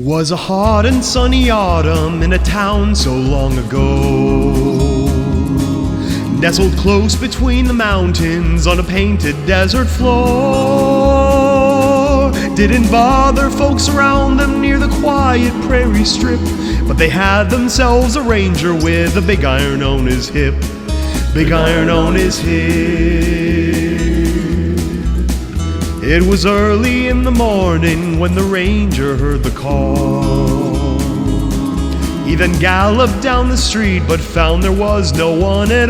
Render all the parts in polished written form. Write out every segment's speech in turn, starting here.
Was a hot and sunny autumn in a town so long ago, nestled close between the mountains on a painted desert floor. Didn't bother folks around them near the quiet prairie strip, but they had themselves a ranger with a big iron on his hip. Big iron on his hip. It was early in the morning when the ranger heard the call. He then galloped down the street but found there was no one at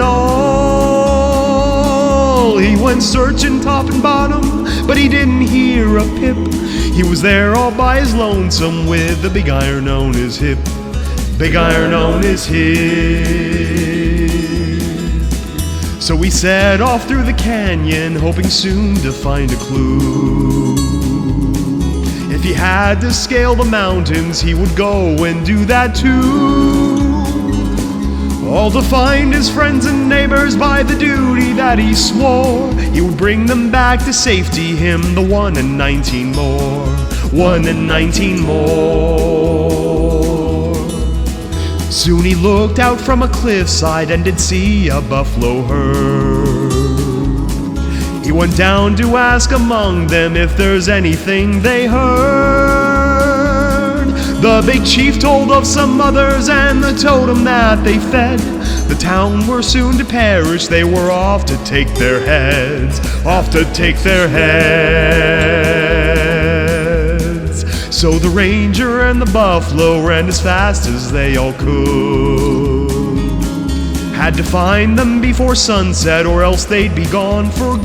all. He went searching top and bottom, but he didn't hear a pip. He was there all by his lonesome with the big iron on his hip. Big iron on his hip. So he set off through the canyon, hoping soon to find a clue. If he had to scale the mountains, he would go and do that too. All to find his friends and neighbors by the duty that he swore. He would bring them back to safety, him, the 1 and 19 more. 1 and 19 more. Soon he looked out from a cliffside and did see a buffalo herd. He went down to ask among them if there's anything they heard. The big chief told of some others and the totem that they fed. The town were soon to perish, they were off to take their heads. Off to take their heads. So the ranger and the buffalo ran as fast as they all could. Had to find them before sunset or else they'd be gone for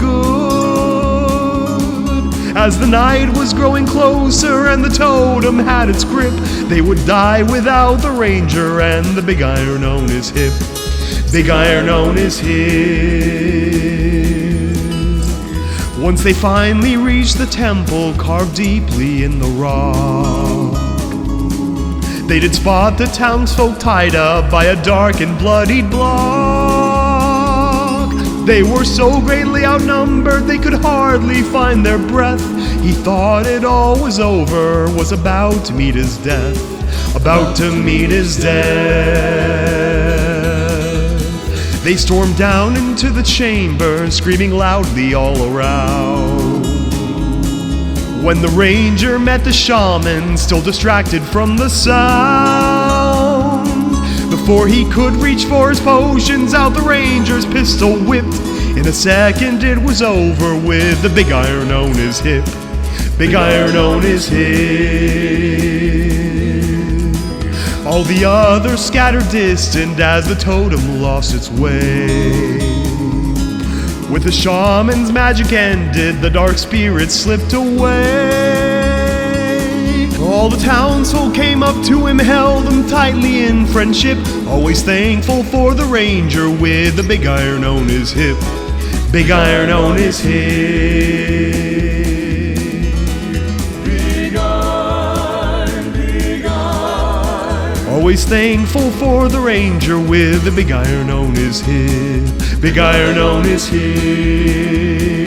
good. As the night was growing closer and the totem had its grip, they would die without the ranger and the big iron on his hip. Big iron on his hip. Once they finally reached the temple carved deeply in the rock, they did spot the townsfolk tied up by a dark and bloodied block. They were so greatly outnumbered they could hardly find their breath. He thought it all was over, was about to meet his death. About to meet his death. They stormed down into the chamber, screaming loudly all around. When the ranger met the shaman, still distracted from the sound, before he could reach for his potions, out the ranger's pistol whipped. In a second it was over with the big iron on his hip. Big iron on his hip. All the others scattered distant as the totem lost its way. With the shaman's magic ended, the dark spirit slipped away. All the townsfolk came up to him, held him tightly in friendship, always thankful for the ranger with the big iron on his hip. Big iron on his hip. Always thankful for the ranger with the big iron on his hip. Big iron on his hip.